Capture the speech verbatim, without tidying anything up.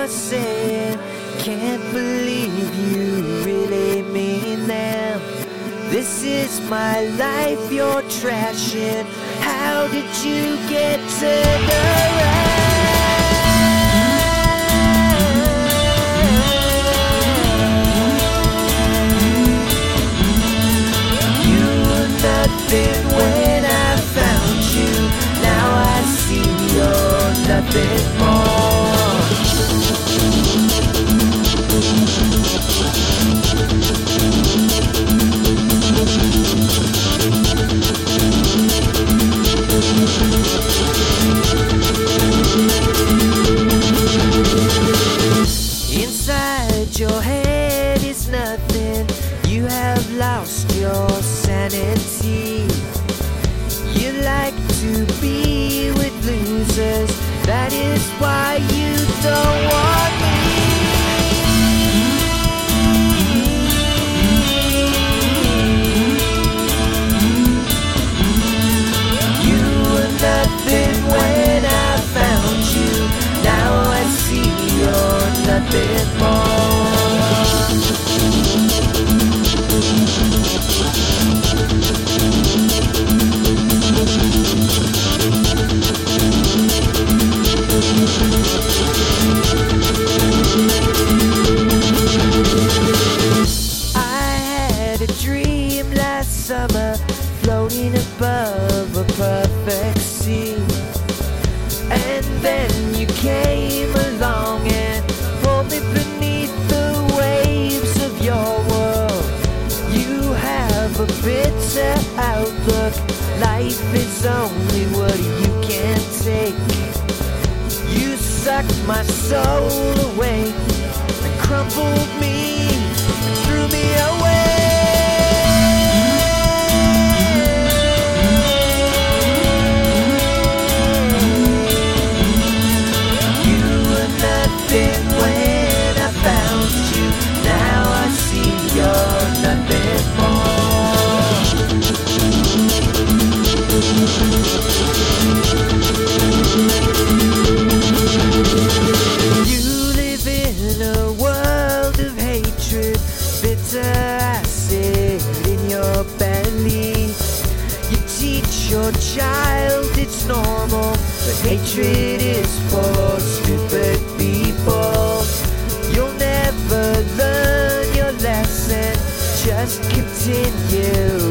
you're saying. Can't believe you really mean them. This is my life you're trashing. How did you get turned around? You were nothing when I found you. Now I see you're nothing more. Inside your head is nothing. You have lost your sanity. You like to be with losers. That is why you don't want me. You were nothing when I found you. Now I see you're nothing more. I had a dream last summer, floating above a perfect sea. And then you came along and pulled me beneath the waves of your world. You have a bitter outlook. Life is only what you can take. You sucked my soul away and crumpled me and threw me away. When I found you, now I see you're nothing more. You live in a world of hatred, bitter acid in your belly. You teach your child it's normal, but hatred is for stupid people. You'll never learn your lesson, just continue